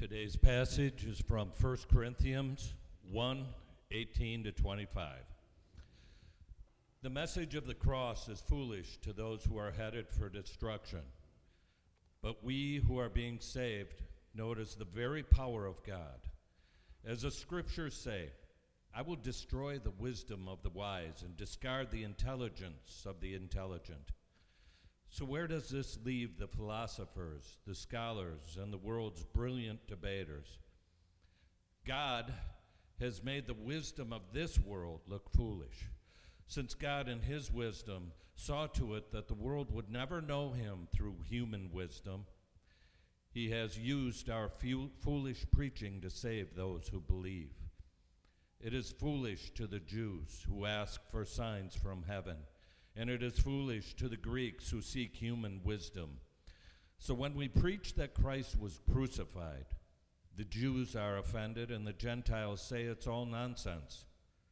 Today's passage is from 1 Corinthians 1:18 to 25. The message of the cross is foolish to those who are headed for destruction, but we who are being saved know it is the very power of God. As the scriptures say, I will destroy the wisdom of the wise and discard the intelligence of the intelligent. So where does this leave the philosophers, the scholars, and the world's brilliant debaters? God has made the wisdom of this world look foolish, since God in his wisdom saw to it that the world would never know him through human wisdom. He has used our foolish preaching to save those who believe. It is foolish to the Jews who ask for signs from heaven, and it is foolish to the Greeks who seek human wisdom. So when we preach that Christ was crucified, the Jews are offended and the Gentiles say it's all nonsense.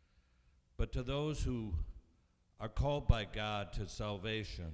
But to those who are called by God to salvation,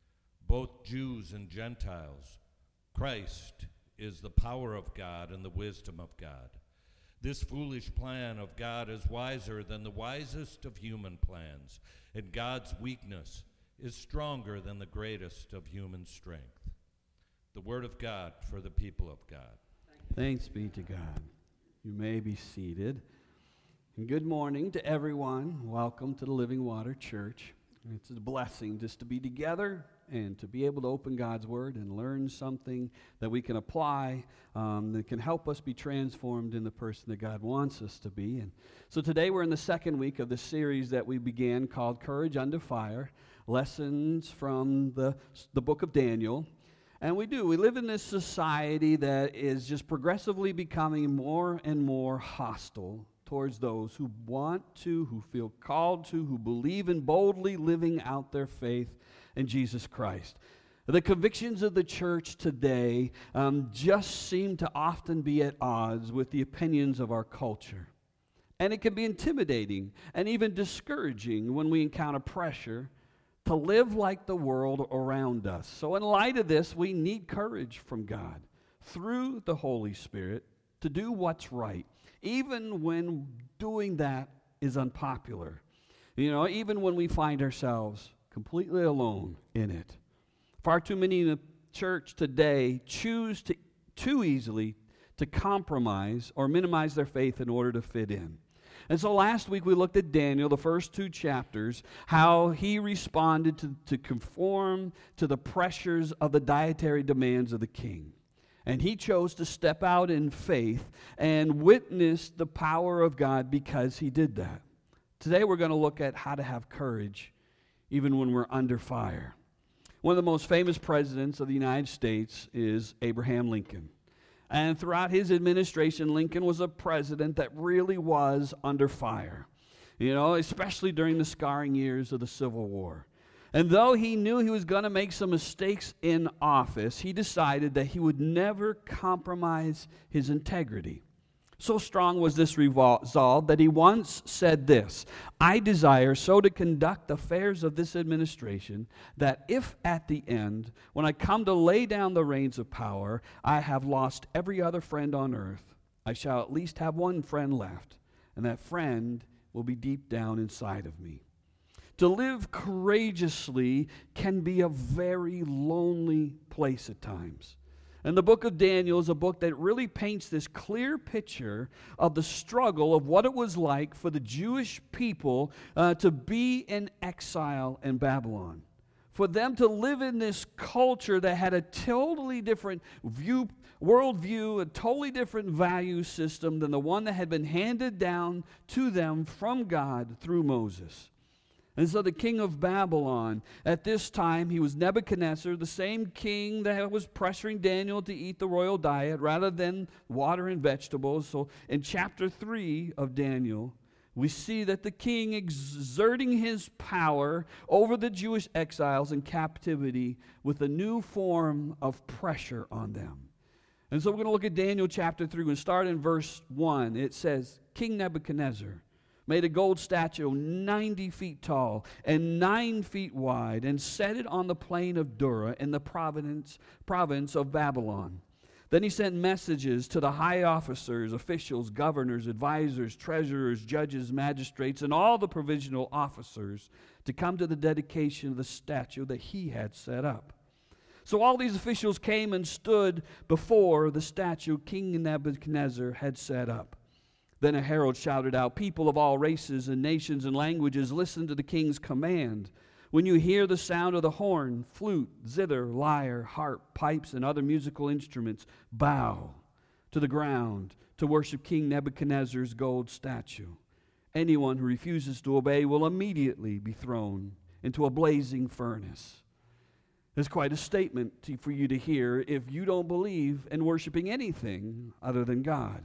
both Jews and Gentiles, Christ is the power of God and the wisdom of God. This foolish plan of God is wiser than the wisest of human plans, and God's weakness is stronger than the greatest of human strength. The word of God for the people of God. Thanks be to God. You may be seated. And good morning to everyone. Welcome to the Living Water Church. It's a blessing just to be together and to be able to open God's Word and learn something that we can apply that can help us be transformed in the person that God wants us to be. And so today we're in the second week of the series that we began called Courage Under Fire, Lessons from the book of Daniel. And we live in this society that is just progressively becoming more and more hostile towards those who want to, who feel called to, who believe in boldly living out their faith in Jesus Christ. The convictions of the church today just seem to often be at odds with the opinions of our culture. And it can be intimidating and even discouraging when we encounter pressure to live like the world around us. So in light of this, we need courage from God through the Holy Spirit to do what's right, even when doing that is unpopular. Even when we find ourselves completely alone in it. Far too many in the church today choose too easily to compromise or minimize their faith in order to fit in. And so last week we looked at Daniel, the first two chapters, how he responded to conform to the pressures of the dietary demands of the king. And he chose to step out in faith and witness the power of God because he did that. Today we're going to look at how to have courage even when we're under fire. One of the most famous presidents of the United States is Abraham Lincoln. And throughout his administration, Lincoln was a president that really was under fire, especially during the scarring years of the Civil War. And though he knew he was going to make some mistakes in office, he decided that he would never compromise his integrity. So strong was this resolve that he once said this, I desire so to conduct the affairs of this administration that if at the end, when I come to lay down the reins of power, I have lost every other friend on earth, I shall at least have one friend left, and that friend will be deep down inside of me. To live courageously can be a very lonely place at times. And the book of Daniel is a book that really paints this clear picture of the struggle of what it was like for the Jewish people to be in exile in Babylon. For them to live in this culture that had a totally different worldview, a totally different value system than the one that had been handed down to them from God through Moses. And so the king of Babylon, at this time, he was Nebuchadnezzar, the same king that was pressuring Daniel to eat the royal diet rather than water and vegetables. So in chapter 3 of Daniel, we see that the king exerting his power over the Jewish exiles in captivity with a new form of pressure on them. And so we're going to look at Daniel chapter 3. We're going to start in verse 1. It says, King Nebuchadnezzar made a gold statue 90 feet tall and 9 feet wide and set it on the plain of Dura in the province of Babylon. Then he sent messages to the high officers, officials, governors, advisors, treasurers, judges, magistrates, and all the provincial officers to come to the dedication of the statue that he had set up. So all these officials came and stood before the statue King Nebuchadnezzar had set up. Then a herald shouted out, "People of all races and nations and languages, listen to the king's command. When you hear the sound of the horn, flute, zither, lyre, harp, pipes, and other musical instruments, bow to the ground to worship King Nebuchadnezzar's gold statue. Anyone who refuses to obey will immediately be thrown into a blazing furnace." It's quite a statement for you to hear if you don't believe in worshiping anything other than God.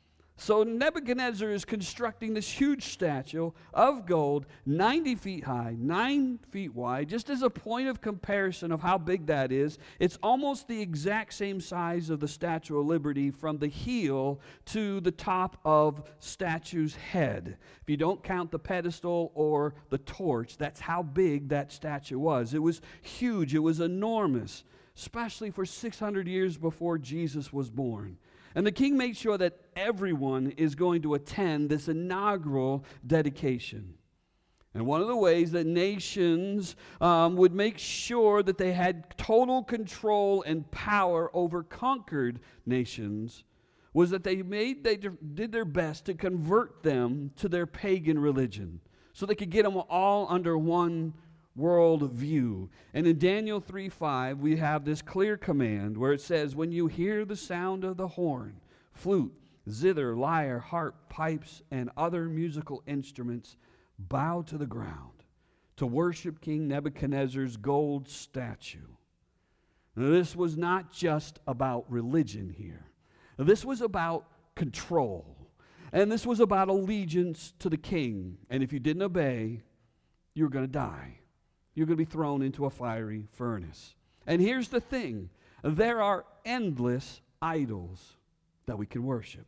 So Nebuchadnezzar is constructing this huge statue of gold, 90 feet high, 9 feet wide. Just as a point of comparison of how big that is, it's almost the exact same size of the Statue of Liberty from the heel to the top of statue's head. If you don't count the pedestal or the torch, that's how big that statue was. It was huge. It was enormous, especially for 600 years before Jesus was born. And the king made sure that everyone is going to attend this inaugural dedication. And one of the ways that nations would make sure that they had total control and power over conquered nations was that they did their best to convert them to their pagan religion so they could get them all under one world view. And in Daniel 3:5, we have this clear command where it says, "When you hear the sound of the horn, flute, zither, lyre, harp, pipes, and other musical instruments, bow to the ground to worship King Nebuchadnezzar's gold statue." Now, this was not just about religion here. This was about control. And this was about allegiance to the king. And if you didn't obey, you were going to die. You're going to be thrown into a fiery furnace. And here's the thing. There are endless idols that we can worship.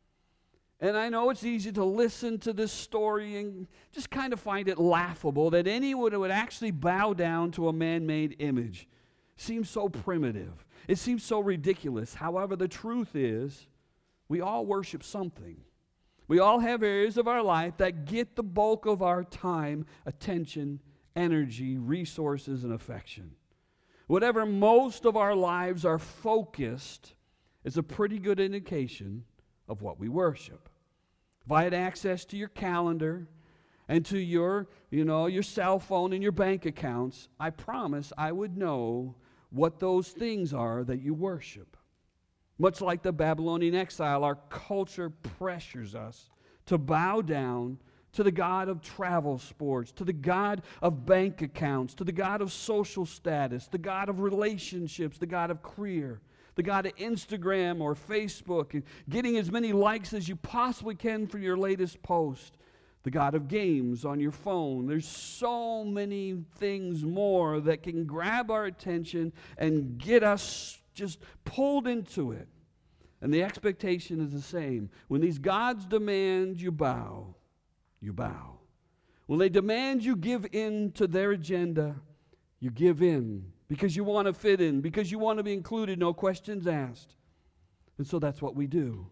And I know it's easy to listen to this story and just kind of find it laughable that anyone would actually bow down to a man-made image. It seems so primitive. It seems so ridiculous. However, the truth is, we all worship something. We all have areas of our life that get the bulk of our time, attention, energy, resources, and affection. Whatever most of our lives are focused is a pretty good indication of what we worship. If I had access to your calendar and to your cell phone and your bank accounts, I promise I would know what those things are that you worship. Much like the Babylonian exile, our culture pressures us to bow down to the God of travel sports, to the God of bank accounts, to the God of social status, the God of relationships, the God of career, the God of Instagram or Facebook, and getting as many likes as you possibly can for your latest post, the God of games on your phone. There's so many things more that can grab our attention and get us just pulled into it. And the expectation is the same. When these gods demand you bow, you bow. When they demand you give in to their agenda, you give in because you want to fit in, because you want to be included, no questions asked. And so that's what we do.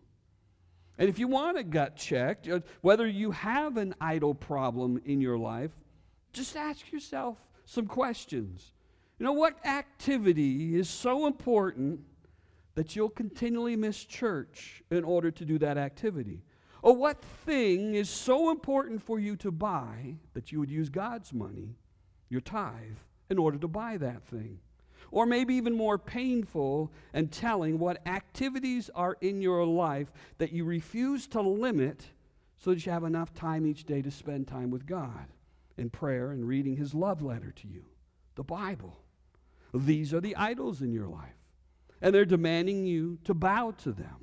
And if you want a gut check, whether you have an idol problem in your life, just ask yourself some questions. What activity is so important that you'll continually miss church in order to do that activity? Or what thing is so important for you to buy that you would use God's money, your tithe, in order to buy that thing? Or maybe even more painful and telling, what activities are in your life that you refuse to limit so that you have enough time each day to spend time with God in prayer and reading His love letter to you, the Bible. These are the idols in your life, and they're demanding you to bow to them.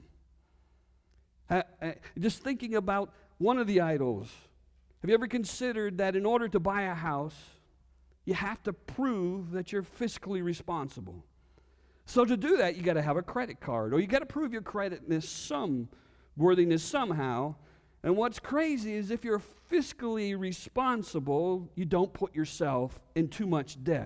Just thinking about one of the idols, have you ever considered that in order to buy a house, you have to prove that you're fiscally responsible? So to do that, you got to have a credit card, or you got to prove your worthiness somehow. And what's crazy is if you're fiscally responsible, you don't put yourself in too much debt.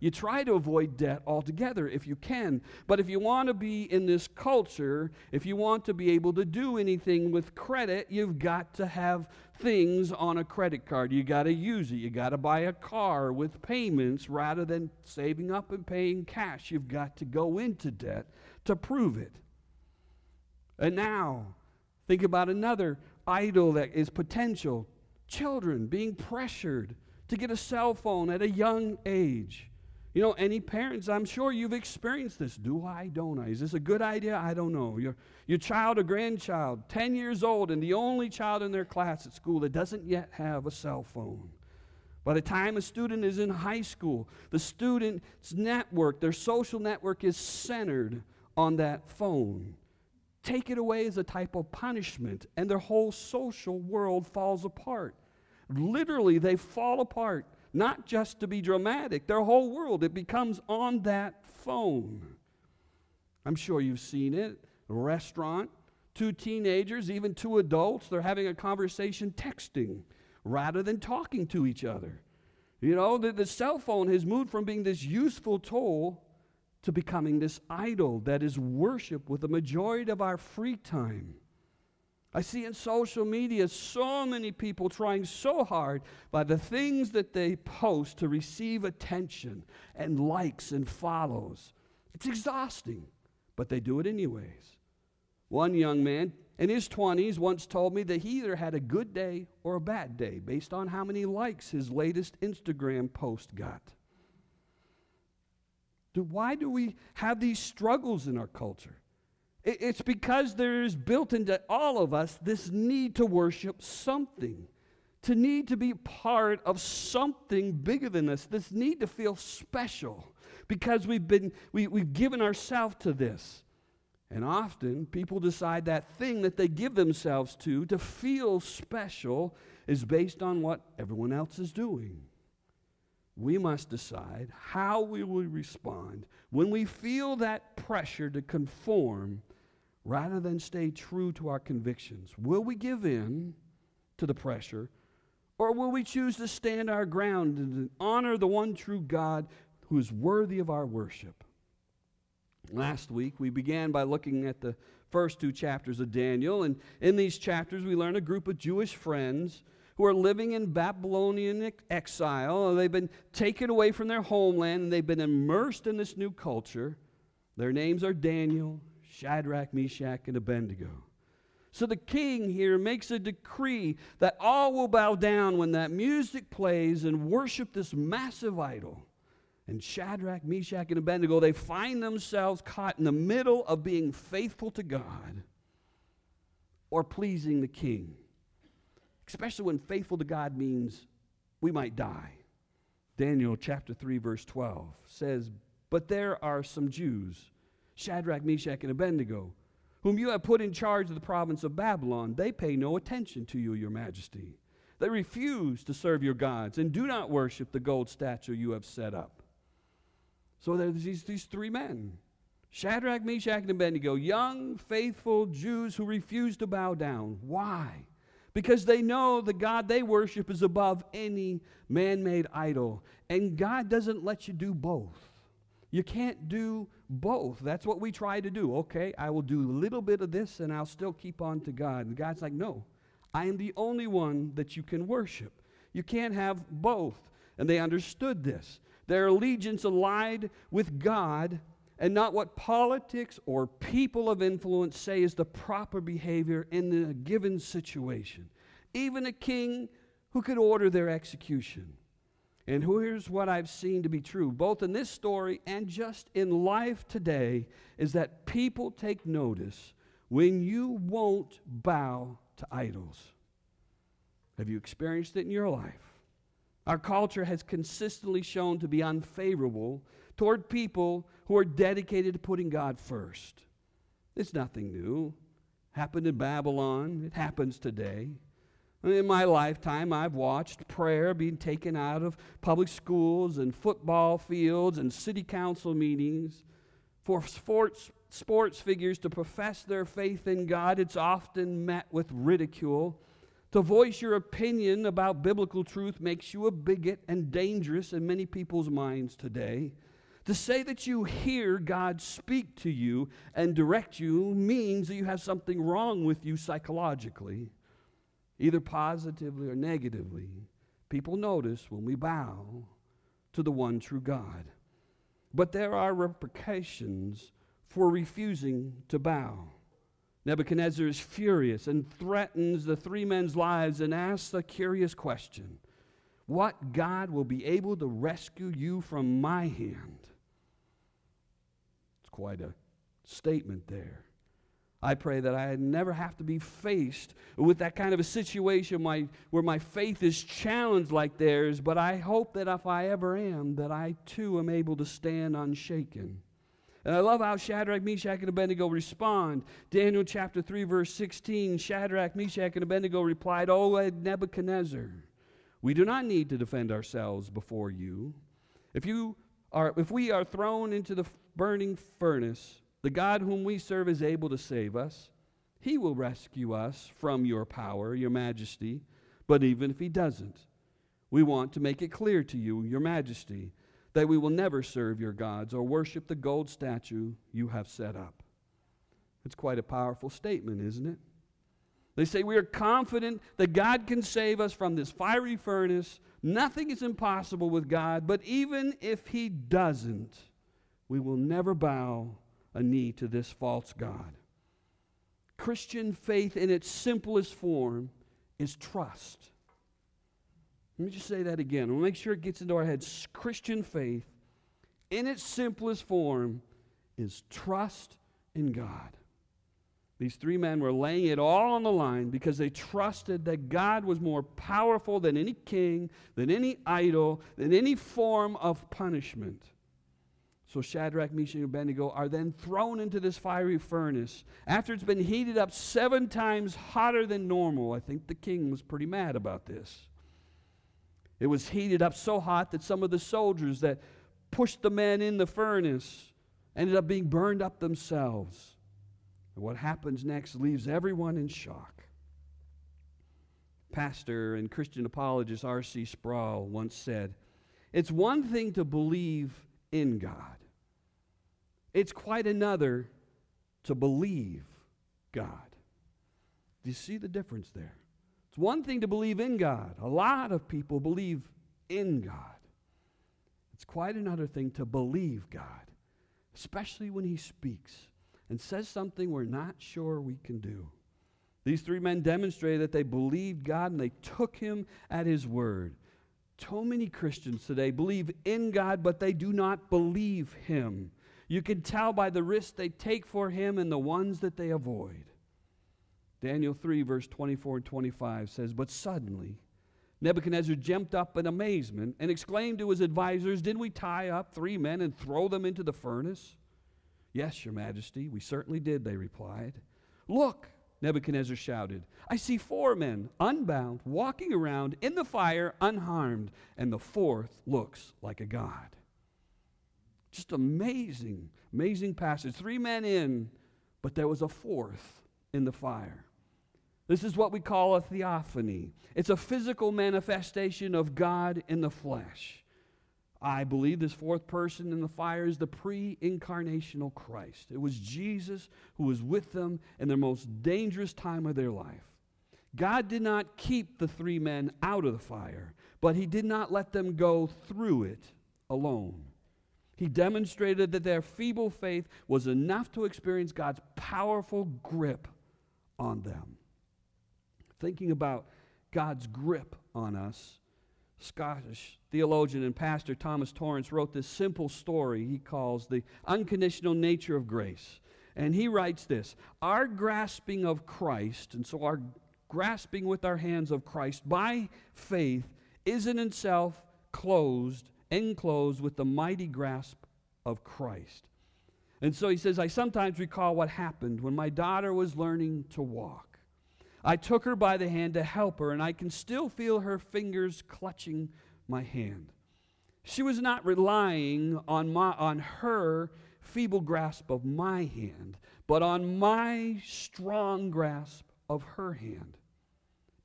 you try to avoid debt altogether if you can. But if you want to be in this culture, if you want to be able to do anything with credit, you've got to have things on a credit card. You got to use it. You got to buy a car with payments rather than saving up and paying cash. You've got to go into debt to prove it. And now, think about another idol that is potential. Children being pressured to get a cell phone at a young age. You know, any parents, I'm sure you've experienced this. Do I, don't I? Is this a good idea? I don't know. Your child or grandchild, 10 years old, and the only child in their class at school that doesn't yet have a cell phone. By the time a student is in high school, the student's network, their social network is centered on that phone. Take it away as a type of punishment, and their whole social world falls apart. Literally, they fall apart, not just to be dramatic. Their whole world, it becomes on that phone. I'm sure you've seen it. A restaurant, two teenagers, even two adults, they're having a conversation texting rather than talking to each other. You know, the cell phone has moved from being this useful tool to becoming this idol that is worshiped with the majority of our free time. I see in social media so many people trying so hard by the things that they post to receive attention and likes and follows. It's exhausting, but they do it anyways. One young man in his 20s once told me that he either had a good day or a bad day based on how many likes his latest Instagram post got. Why do we have these struggles in our culture? It's because there is built into all of us this need to worship something, to need to be part of something bigger than us, this need to feel special because we've given ourselves to this. And often people decide that thing that they give themselves to feel special is based on what everyone else is doing. We must decide how we will respond when we feel that pressure to conform rather than stay true to our convictions. Will we give in to the pressure, or will we choose to stand our ground and honor the one true God who is worthy of our worship? Last week, we began by looking at the first two chapters of Daniel, and in these chapters, we learn a group of Jewish friends who are living in Babylonian exile. They've been taken away from their homeland, and they've been immersed in this new culture. Their names are Daniel, Shadrach, Meshach, and Abednego. So the king here makes a decree that all will bow down when that music plays and worship this massive idol. And Shadrach, Meshach, and Abednego, they find themselves caught in the middle of being faithful to God or pleasing the king. Especially when faithful to God means we might die. Daniel chapter 3, verse 12 says, "But there are some Jews, Shadrach, Meshach, and Abednego, whom you have put in charge of the province of Babylon. They pay no attention to you, your majesty. They refuse to serve your gods and do not worship the gold statue you have set up." So there's these three men, Shadrach, Meshach, and Abednego, young, faithful Jews who refuse to bow down. Why? Because they know the God they worship is above any man-made idol. And God doesn't let you do both. You can't do both. That's what we try to do. Okay, I will do a little bit of this and I'll still keep on to God. And God's like, no, I am the only one that you can worship. You can't have both. And they understood this. Their allegiance allied with God and not what politics or people of influence say is the proper behavior in a given situation. Even a king who could order their execution. And here's what I've seen to be true, both in this story and just in life today, is that people take notice when you won't bow to idols. Have you experienced it in your life? Our culture has consistently shown to be unfavorable toward people who are dedicated to putting God first. It's nothing new. Happened in Babylon. It happens today. In my lifetime, I've watched prayer being taken out of public schools and football fields and city council meetings. For sports figures to profess their faith in God, it's often met with ridicule. To voice your opinion about biblical truth makes you a bigot and dangerous in many people's minds today. To say that you hear God speak to you and direct you means that you have something wrong with you psychologically, either positively or negatively. People notice when we bow to the one true God. But there are repercussions for refusing to bow. Nebuchadnezzar is furious and threatens the three men's lives and asks a curious question. What God will be able to rescue you from my hand? It's quite a statement there. I pray that I never have to be faced with that kind of a situation where my faith is challenged like theirs, but I hope that if I ever am, that I too am able to stand unshaken. And I love how Shadrach, Meshach, and Abednego respond. Daniel chapter 3, verse 16, Shadrach, Meshach, and Abednego replied, O Nebuchadnezzar, we do not need to defend ourselves before you. If we are thrown into the burning furnace, the God whom we serve is able to save us. He will rescue us from your power, your majesty. But even if he doesn't, we want to make it clear to you, your majesty, that we will never serve your gods or worship the gold statue you have set up. It's quite a powerful statement, isn't it? They say we are confident that God can save us from this fiery furnace. Nothing is impossible with God, but even if he doesn't, we will never bow a knee to this false god. Christian faith in its simplest form is trust. Let me just say that again. We'll make sure it gets into our heads. Christian faith, in its simplest form, is trust in God. These three men were laying it all on the line because they trusted that God was more powerful than any king, than any idol, than any form of punishment. So Shadrach, Meshach, and Abednego are then thrown into this fiery furnace. After it's been heated up 7 times hotter than normal, I think the king was pretty mad about this. It was heated up so hot that some of the soldiers that pushed the men in the furnace ended up being burned up themselves. And what happens next leaves everyone in shock. Pastor and Christian apologist R.C. Sproul once said, "It's one thing to believe in God. It's quite another to believe God." Do you see the difference there? It's one thing to believe in God. A lot of people believe in God. It's quite another thing to believe God, especially when he speaks and says something we're not sure we can do. These three men demonstrated that they believed God and they took him at his word. So many Christians today believe in God, but they do not believe him. You can tell by the risks they take for him and the ones that they avoid. Daniel 3, verse 24 and 25 says, "But suddenly Nebuchadnezzar jumped up in amazement and exclaimed to his advisors, 'Didn't we tie up 3 men and throw them into the furnace?' 'Yes, your majesty, we certainly did,' they replied. 'Look,' Nebuchadnezzar shouted, 'I see 4 men, unbound, walking around in the fire unharmed, and the 4th looks like a god.'" Just amazing, amazing passage. 3 men in, but there was a 4th in the fire. This is what we call a theophany. It's a physical manifestation of God in the flesh. I believe this 4th person in the fire is the pre-incarnational Christ. It was Jesus who was with them in their most dangerous time of their life. God did not keep the 3 men out of the fire, but he did not let them go through it alone. He demonstrated that their feeble faith was enough to experience God's powerful grip on them. Thinking about God's grip on us, Scottish theologian and pastor Thomas Torrance wrote this simple story he calls the unconditional nature of grace. And he writes this: "Our grasping of Christ," and so our grasping with our hands of Christ by faith, is in itself enclosed with the mighty grasp of Christ. And so he says, "I sometimes recall what happened when my daughter was learning to walk. I took her by the hand to help her, and I can still feel her fingers clutching my hand. She was not relying on her feeble grasp of my hand, but on my strong grasp of her hand.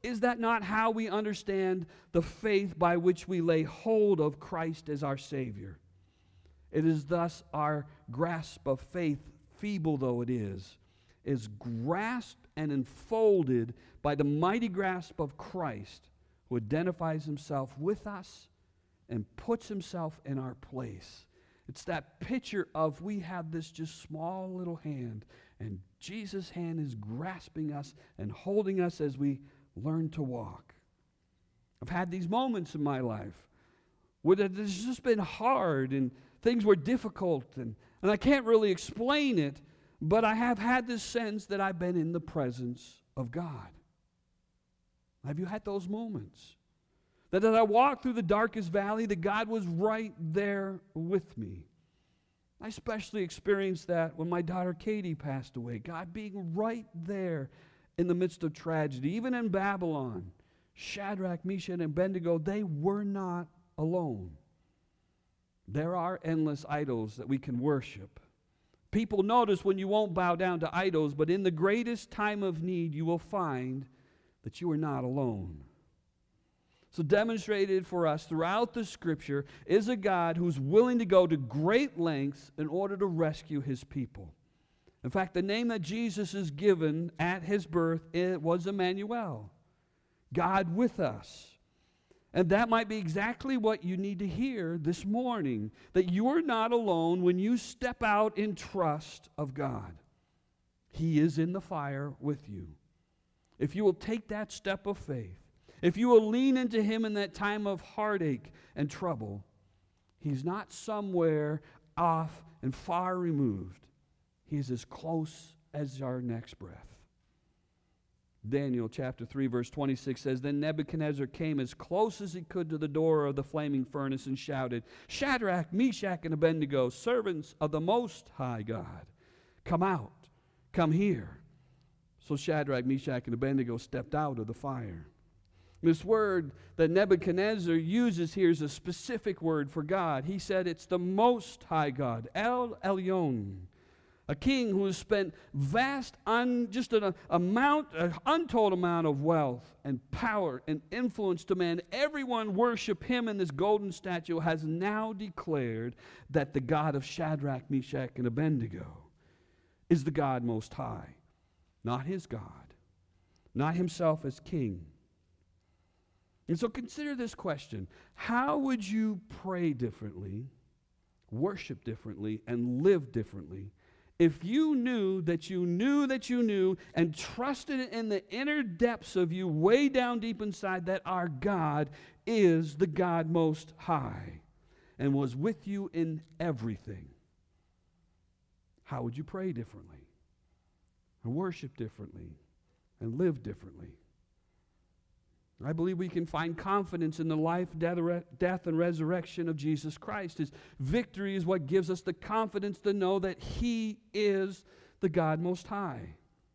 Is that not how we understand the faith by which we lay hold of Christ as our Savior? It is thus our grasp of faith, feeble though it is grasped and enfolded by the mighty grasp of Christ, who identifies himself with us and puts himself in our place. It's that picture of we have this just small little hand, and Jesus' hand is grasping us and holding us as we learn to walk. I've had these moments in my life where it's just been hard and things were difficult, and I can't really explain it, but I have had this sense that I've been in the presence of God. Have you had those moments? That as I walked through the darkest valley, that God was right there with me. I especially experienced that when my daughter Katie passed away. God being right there in the midst of tragedy. Even in Babylon, Shadrach, Meshach, and Abednego, they were not alone. There are endless idols that we can worship. People notice when you won't bow down to idols, but in the greatest time of need, you will find that you are not alone. So demonstrated for us throughout the Scripture is a God who's willing to go to great lengths in order to rescue his people. In fact, the name that Jesus is given at his birth, it was Emmanuel, God with us. And that might be exactly what you need to hear this morning, that you are not alone when you step out in trust of God. He is in the fire with you. If you will take that step of faith, if you will lean into him in that time of heartache and trouble, he's not somewhere off and far removed. He is as close as our next breath. Daniel chapter 3 verse 26 says, Then Nebuchadnezzar came as close as he could to the door of the flaming furnace and shouted, Shadrach, Meshach, and Abednego, servants of the Most High God, come out, come here. So Shadrach, Meshach, and Abednego stepped out of the fire. This word that Nebuchadnezzar uses here is a specific word for God. He said it's the Most High God, El Elyon. A king who has spent an untold amount of wealth and power and influence to man. Everyone worship him, and this golden statue has now declared that the God of Shadrach, Meshach, and Abednego is the God Most High, not his God, not himself as king. And so consider this question. How would you pray differently, worship differently, and live differently if you knew that you knew that you knew and trusted in the inner depths of you, way down deep inside, that our God is the God Most High and was with you in everything? How would you pray differently and worship differently and live differently? I believe we can find confidence in the life, death, and resurrection of Jesus Christ. His victory is what gives us the confidence to know that he is the God Most High.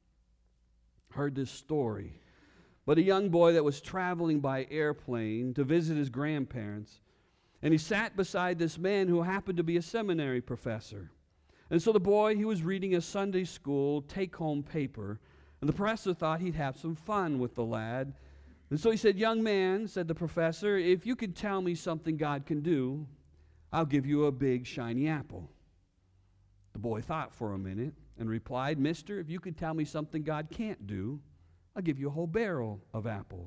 Heard this story, but a young boy that was traveling by airplane to visit his grandparents, and he sat beside this man who happened to be a seminary professor. And so the boy, he was reading a Sunday school take-home paper, and the professor thought he'd have some fun with the lad. And so he said, Young man, said the professor, if you can tell me something God can do, I'll give you a big shiny apple. The boy thought for a minute and replied, Mister, if you can tell me something God can't do, I'll give you a whole barrel of apples.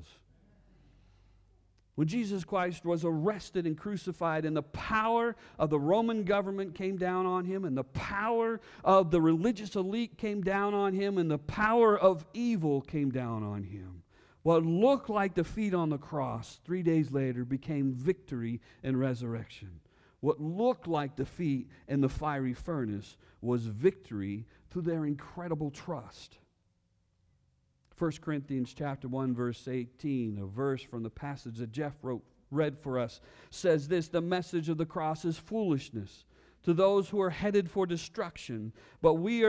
When Jesus Christ was arrested and crucified, and the power of the Roman government came down on him, and the power of the religious elite came down on him, and the power of evil came down on him, what looked like defeat on the cross 3 days later became victory and resurrection. What looked like defeat in the fiery furnace was victory through their incredible trust. 1 Corinthians chapter 1, verse 18, a verse from the passage that Jeff read for us, says this, the message of the cross is foolishness to those who are headed for destruction, but we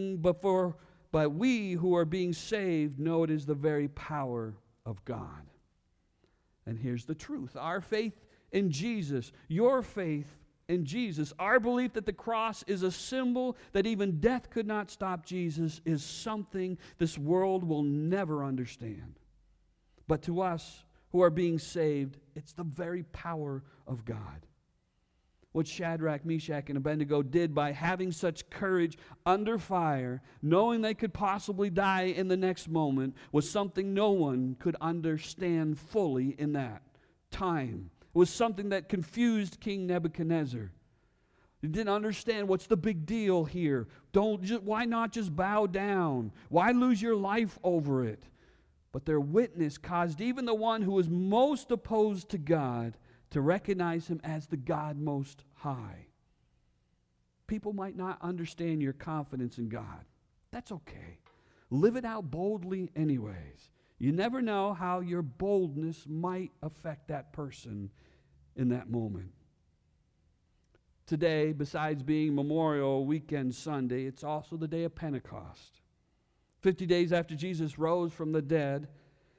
who are being saved know it is the very power of God. And here's the truth. Our faith in Jesus, your faith in Jesus, our belief that the cross is a symbol that even death could not stop Jesus, is something this world will never understand. But to us who are being saved, it's the very power of God. What Shadrach, Meshach, and Abednego did by having such courage under fire, knowing they could possibly die in the next moment, was something no one could understand fully in that time. It was something that confused King Nebuchadnezzar. He didn't understand what's the big deal here. Why not just bow down? Why lose your life over it? But their witness caused even the one who was most opposed to God to recognize him as the God Most High. People might not understand your confidence in God. That's okay. Live it out boldly anyways. You never know how your boldness might affect that person in that moment. Today, besides being Memorial Weekend Sunday, it's also the day of Pentecost. 50 days after Jesus rose from the dead,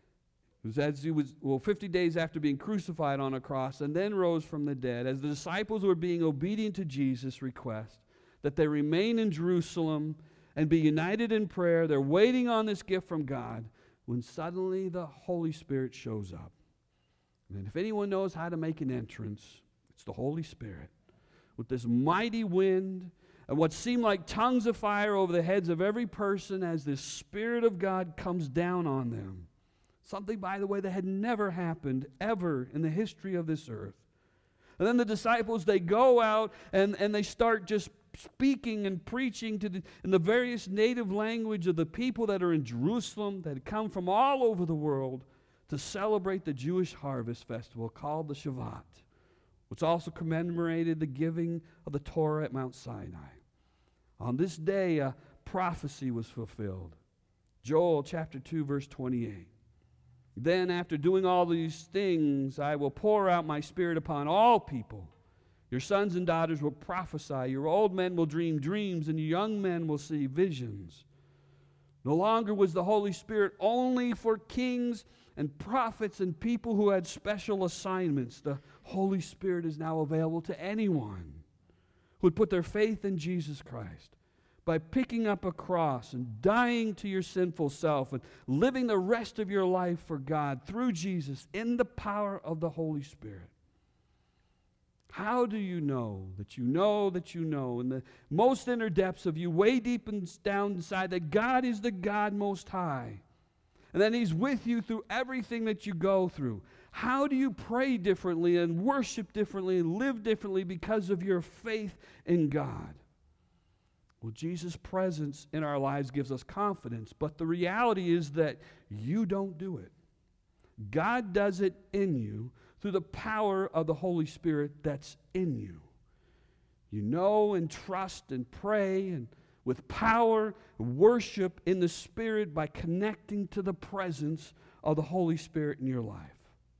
50 days after being crucified on a cross and then rose from the dead, as the disciples were being obedient to Jesus' request that they remain in Jerusalem and be united in prayer, they're waiting on this gift from God, when suddenly the Holy Spirit shows up. And if anyone knows how to make an entrance, it's the Holy Spirit. With this mighty wind and what seemed like tongues of fire over the heads of every person as this Spirit of God comes down on them. Something, by the way, that had never happened ever in the history of this earth. And then the disciples, they go out and they start just speaking and preaching in the various native language of the people that are in Jerusalem, that had come from all over the world to celebrate the Jewish harvest festival called the Shavuot, which also commemorated the giving of the Torah at Mount Sinai. On this day, a prophecy was fulfilled. Joel chapter 2, verse 28. Then, after doing all these things, I will pour out my Spirit upon all people. Your sons and daughters will prophesy. Your old men will dream dreams, and your young men will see visions. No longer was the Holy Spirit only for kings and prophets and people who had special assignments. The Holy Spirit is now available to anyone who would put their faith in Jesus Christ by picking up a cross and dying to your sinful self and living the rest of your life for God through Jesus in the power of the Holy Spirit. How do you know that you know that you know in the most inner depths of you, way deep down inside, that God is the God Most High and that He's with you through everything that you go through? How do you pray differently and worship differently and live differently because of your faith in God? Well, Jesus' presence in our lives gives us confidence, but the reality is that you don't do it. God does it in you through the power of the Holy Spirit that's in you. You know and trust and pray and with power, worship in the Spirit by connecting to the presence of the Holy Spirit in your life.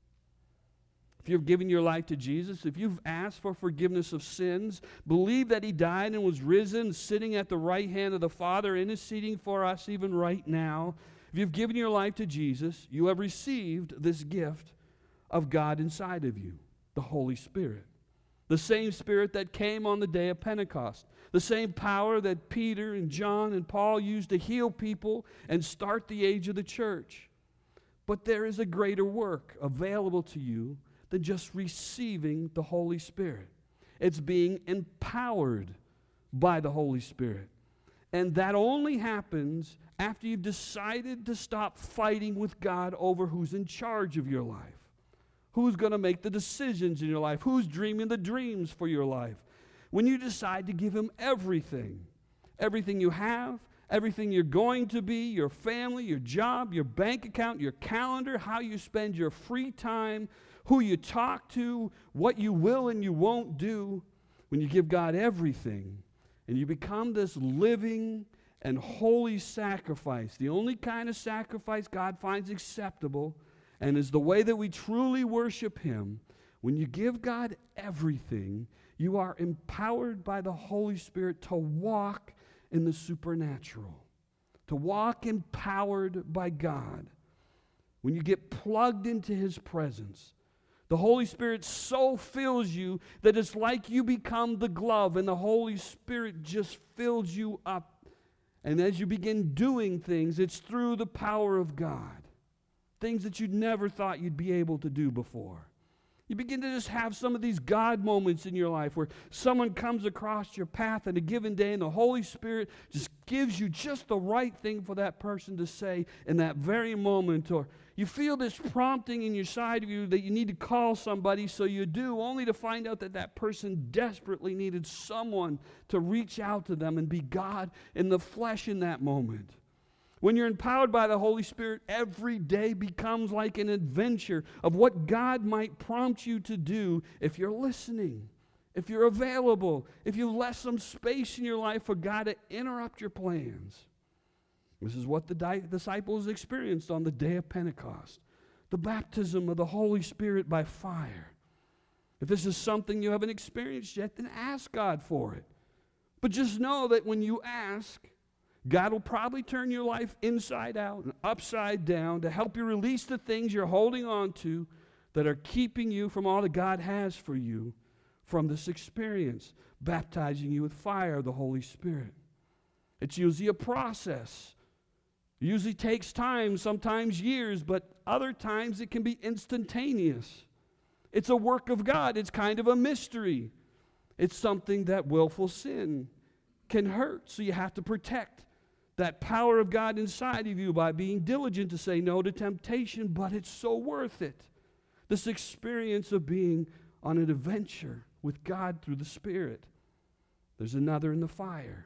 If you've given your life to Jesus, if you've asked for forgiveness of sins, believe that He died and was risen, sitting at the right hand of the Father, interceding for us even right now, if you've given your life to Jesus, you have received this gift of God inside of you, the Holy Spirit. The same Spirit that came on the day of Pentecost. The same power that Peter and John and Paul used to heal people and start the age of the church. But there is a greater work available to you than just receiving the Holy Spirit. It's being empowered by the Holy Spirit. And that only happens after you've decided to stop fighting with God over who's in charge of your life. Who's going to make the decisions in your life? Who's dreaming the dreams for your life? When you decide to give Him everything, everything you have, everything you're going to be, your family, your job, your bank account, your calendar, how you spend your free time, who you talk to, what you will and you won't do, when you give God everything and you become this living and holy sacrifice, the only kind of sacrifice God finds acceptable and is the way that we truly worship Him. When you give God everything, you are empowered by the Holy Spirit to walk in the supernatural, to walk empowered by God. When you get plugged into His presence, the Holy Spirit so fills you that it's like you become the glove and the Holy Spirit just fills you up. And as you begin doing things, it's through the power of God. things that you never thought you'd be able to do before. You begin to just have some of these God moments in your life where someone comes across your path at a given day and the Holy Spirit just gives you just the right thing for that person to say in that very moment. Or you feel this prompting in your side of you that you need to call somebody, so you do, only to find out that that person desperately needed someone to reach out to them and be God in the flesh in that moment. When you're empowered by the Holy Spirit, every day becomes like an adventure of what God might prompt you to do if you're listening, if you're available, if you've left some space in your life for God to interrupt your plans. This is what the disciples experienced on the day of Pentecost, the baptism of the Holy Spirit by fire. If this is something you haven't experienced yet, then ask God for it. But just know that when you ask, God will probably turn your life inside out and upside down to help you release the things you're holding on to that are keeping you from all that God has for you from this experience, baptizing you with fire of the Holy Spirit. It's usually a process. It usually takes time, sometimes years, but other times it can be instantaneous. It's a work of God. It's kind of a mystery. It's something that willful sin can hurt, so you have to protect that power of God inside of you by being diligent to say no to temptation, but it's so worth it. This experience of being on an adventure with God through the Spirit. There's another in the fire.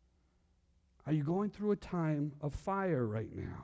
Are you going through a time of fire right now?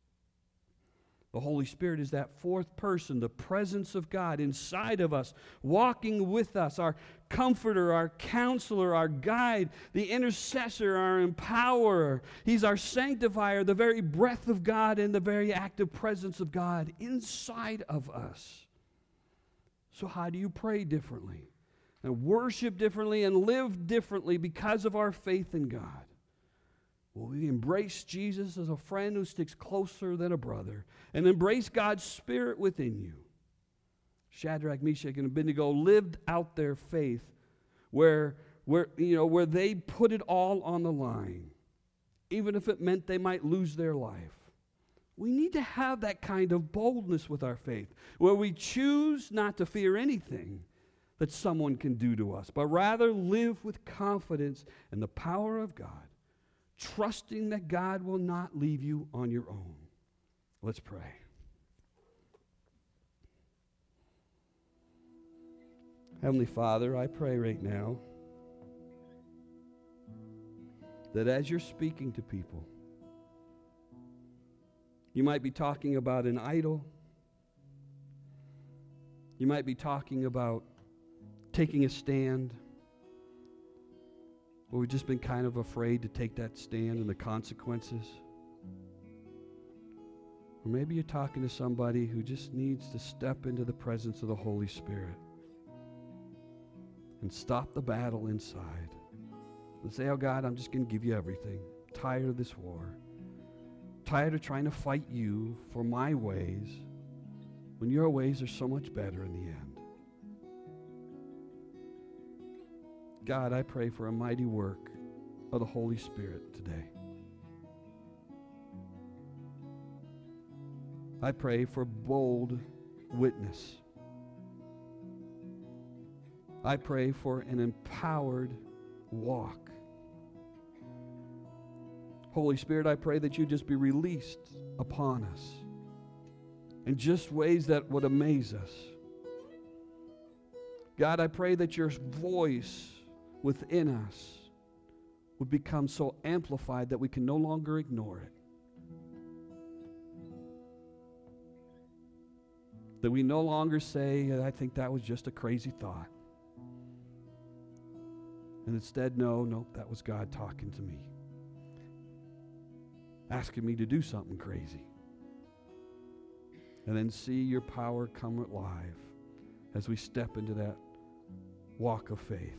The Holy Spirit is that fourth person, the presence of God inside of us, walking with us, our comforter, our counselor, our guide, the intercessor, our empowerer. He's our sanctifier, the very breath of God and the very active presence of God inside of us. So how do you pray differently and worship differently and live differently because of our faith in God? Will we embrace Jesus as a friend who sticks closer than a brother and embrace God's Spirit within you? Shadrach, Meshach, and Abednego lived out their faith where they put it all on the line, even if it meant they might lose their life. We need to have that kind of boldness with our faith, where we choose not to fear anything that someone can do to us, but rather live with confidence in the power of God, trusting that God will not leave you on your own. Let's pray. Heavenly Father, I pray right now that as you're speaking to people, you might be talking about an idol. You might be talking about taking a stand. Or we've just been kind of afraid to take that stand and the consequences. Or maybe you're talking to somebody who just needs to step into the presence of the Holy Spirit and stop the battle inside and say, oh God, I'm just going to give you everything. I'm tired of this war. Tired of trying to fight you for my ways when your ways are so much better in the end. God, I pray for a mighty work of the Holy Spirit today. I pray for bold witness. I pray for an empowered walk. Holy Spirit, I pray that you just be released upon us in just ways that would amaze us. God, I pray that your voice within us would become so amplified that we can no longer ignore it. That we no longer say, I think that was just a crazy thought. And instead, no, that was God talking to me, asking me to do something crazy. And then see your power come alive as we step into that walk of faith.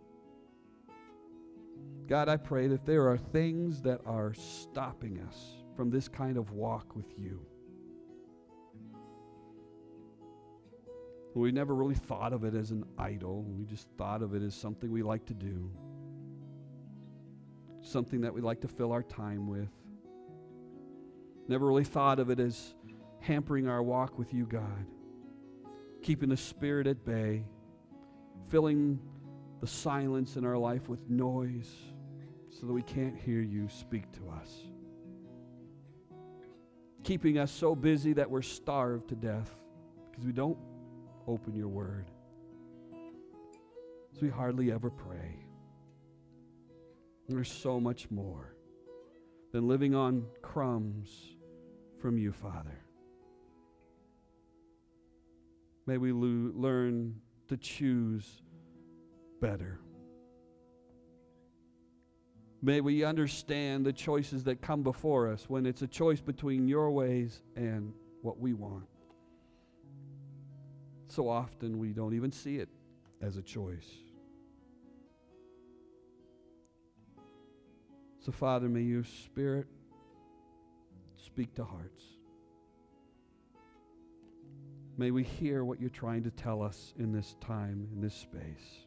God, I pray that there are things that are stopping us from this kind of walk with you. We never really thought of it as an idol. We just thought of it as something we like to do, something that we like to fill our time with. Never really thought of it as hampering our walk with you, God. Keeping the Spirit at bay, filling the silence in our life with noise so that we can't hear you speak to us. Keeping us so busy that we're starved to death because we don't open your word. So we hardly ever pray. And there's so much more than living on crumbs from you, Father. May we learn to choose better. May we understand the choices that come before us when it's a choice between your ways and what we want. So often we don't even see it as a choice. So, Father, may your Spirit speak to hearts. May we hear what you're trying to tell us in this time, in this space.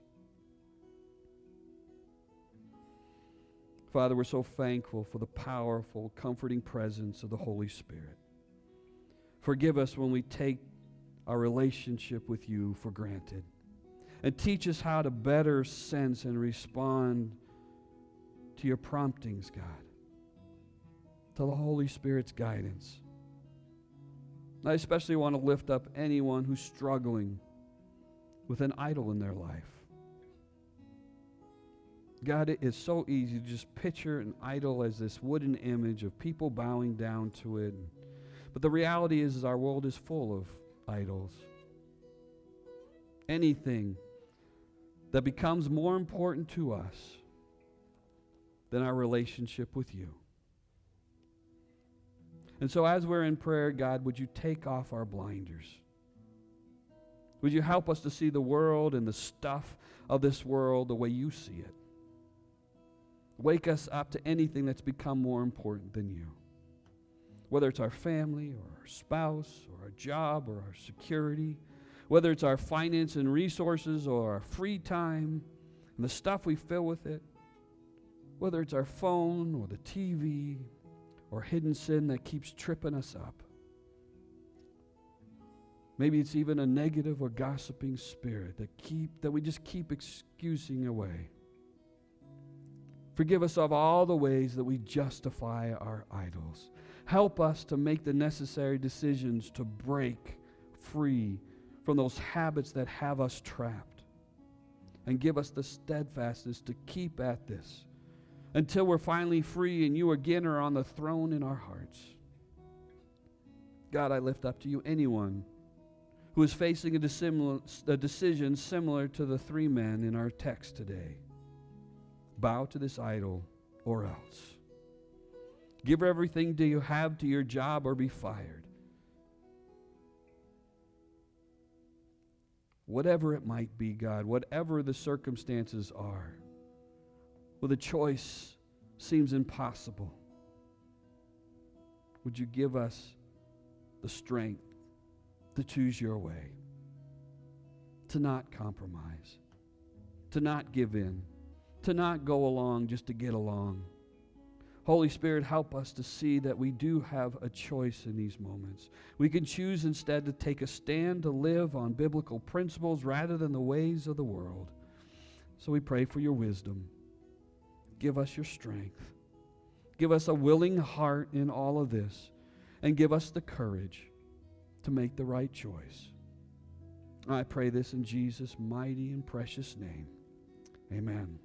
Father, we're so thankful for the powerful, comforting presence of the Holy Spirit. Forgive us when we take our relationship with you for granted. And teach us how to better sense and respond to your promptings, God. To the Holy Spirit's guidance. I especially want to lift up anyone who's struggling with an idol in their life. God, it is so easy to just picture an idol as this wooden image of people bowing down to it. But the reality is our world is full of idols. Anything that becomes more important to us than our relationship with you. And so as we're in prayer, God, would you take off our blinders? Would you help us to see the world and the stuff of this world the way you see it? Wake us up to anything that's become more important than you. Whether it's our family or our spouse or our job or our security, whether it's our finance and resources or our free time and the stuff we fill with it, whether it's our phone or the TV or hidden sin that keeps tripping us up. Maybe it's even a negative or gossiping spirit that we just keep excusing away. Forgive us of all the ways that we justify our idols. Help us to make the necessary decisions to break free from those habits that have us trapped. And give us the steadfastness to keep at this until we're finally free and you again are on the throne in our hearts. God, I lift up to you anyone who is facing a decision similar to the three men in our text today. Bow to this idol or else. Give everything that you have to your job or be fired. Whatever it might be, God, whatever the circumstances are, well, the choice seems impossible. Would you give us the strength to choose your way, to not compromise, to not give in, to not go along just to get along. Holy Spirit, help us to see that we do have a choice in these moments. We can choose instead to take a stand to live on biblical principles rather than the ways of the world. So we pray for your wisdom. Give us your strength. Give us a willing heart in all of this. And give us the courage to make the right choice. I pray this in Jesus' mighty and precious name. Amen.